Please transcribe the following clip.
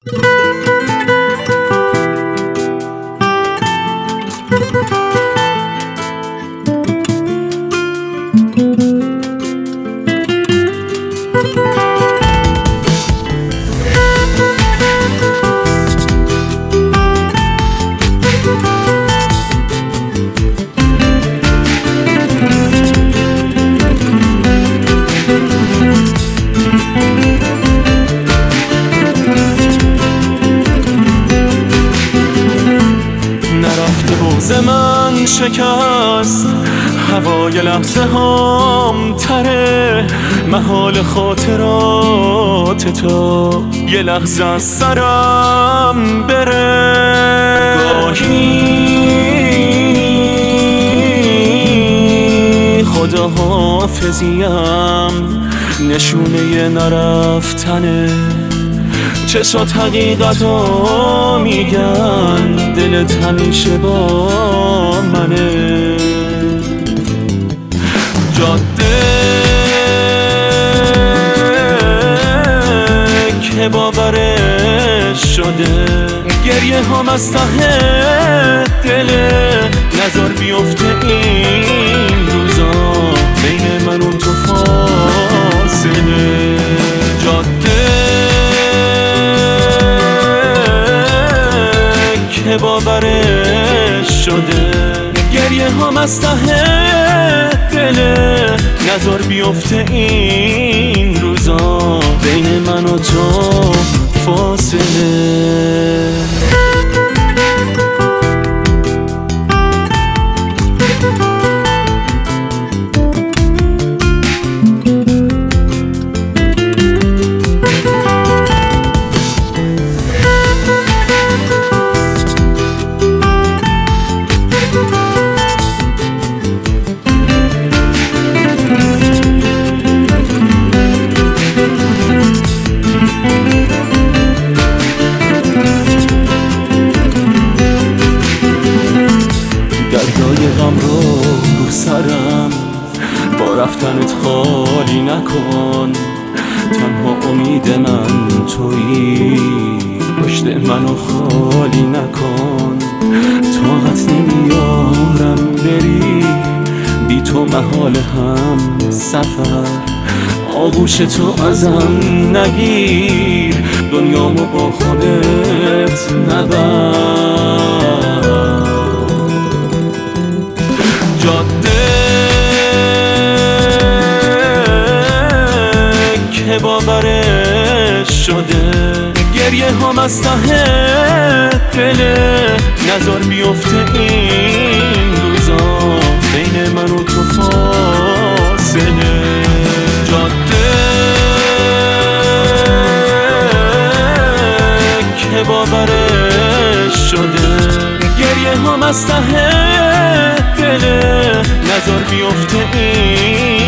بغض من شکست هوای لحظه هام تره، محال خاطرات تو یه لحظه از سرم بره. گاهی خدا حافظیم نشونه نرفتنه، چشات حقیقتو میگن دلت همیشه با منه. جاده که باورش شده، گریه هم از ته دله، نذار بیفته این روزا بین من و تو فاصله. جاده که باورش شده، گریه هم از ته دله، نذار بیفته این روزا بین من و تو فاصله. دریای غم رو سرم با رفتنت خالی نکن، تنها امید من تویی، پشت منو خالی نکن. طاقت نمیارم بری، بی تو محال هم سفر، آغوش تو ازم نگیر، دنیامو با خودت نبر. جاده که باورش شده، گریه هم از ته دله، نذار بیفته این روزا بین من و تو فاصله. جاده که باورش شده، گریه هم از ته دله، نذار بیفته این